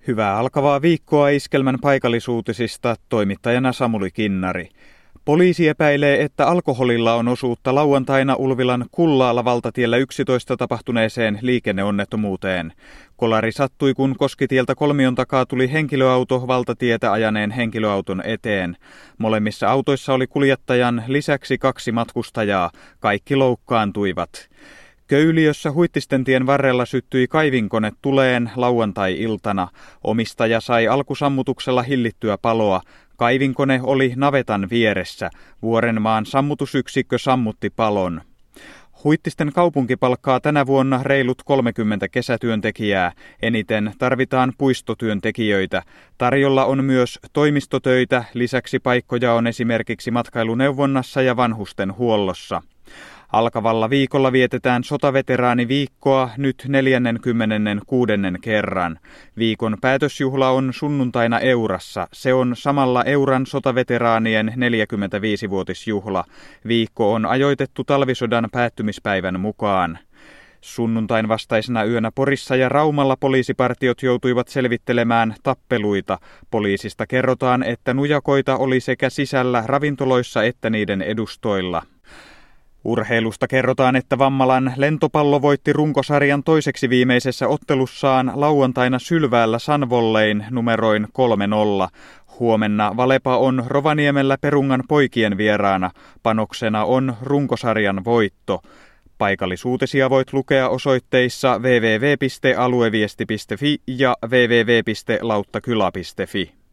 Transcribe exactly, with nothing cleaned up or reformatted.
Hyvää alkavaa viikkoa Iskelmän paikallisuutisista, toimittajana Samuli Kinnari. Poliisi epäilee, että alkoholilla on osuutta lauantaina Ulvilan Kullaalla valtatiellä yksitoista tapahtuneeseen liikenneonnettomuuteen. Kolari sattui, kun Koskitieltä kolmion takaa tuli henkilöauto valtatietä ajaneen henkilöauton eteen. Molemmissa autoissa oli kuljettajan lisäksi kaksi matkustajaa. Kaikki loukkaantuivat. Köyliössä Huittistentien varrella syttyi kaivinkone tuleen lauantai-iltana. Omistaja sai alkusammutuksella hillittyä paloa. Kaivinkone oli navetan vieressä. Vuorenmaan sammutusyksikkö sammutti palon. Huittisten kaupunki palkkaa tänä vuonna reilut kolmekymmentä kesätyöntekijää. Eniten tarvitaan puistotyöntekijöitä. Tarjolla on myös toimistotöitä, lisäksi paikkoja on esimerkiksi matkailuneuvonnassa ja vanhusten huollossa. Alkavalla viikolla vietetään sotaveteraaniviikkoa nyt neljäkymmentäkuusi kerran. Viikon päätösjuhla on sunnuntaina Eurassa. Se on samalla Euran sotaveteraanien neljäkymmentäviisivuotisjuhla. Viikko on ajoitettu talvisodan päättymispäivän mukaan. Sunnuntain vastaisena yönä Porissa ja Raumalla poliisipartiot joutuivat selvittelemään tappeluita. Poliisista kerrotaan, että nujakoita oli sekä sisällä ravintoloissa että niiden edustoilla. Urheilusta kerrotaan, että Vammalan lentopallo voitti runkosarjan toiseksi viimeisessä ottelussaan lauantaina Sylväällä Sunvolleyn numeroin kolme nolla. Huomenna Valepa on Rovaniemellä Perungan poikien vieraana. Panoksena on runkosarjan voitto. Paikallisuutisia voit lukea osoitteissa double-u double-u double-u piste alueviesti piste fi ja double-u double-u double-u piste lauttakyla piste fi.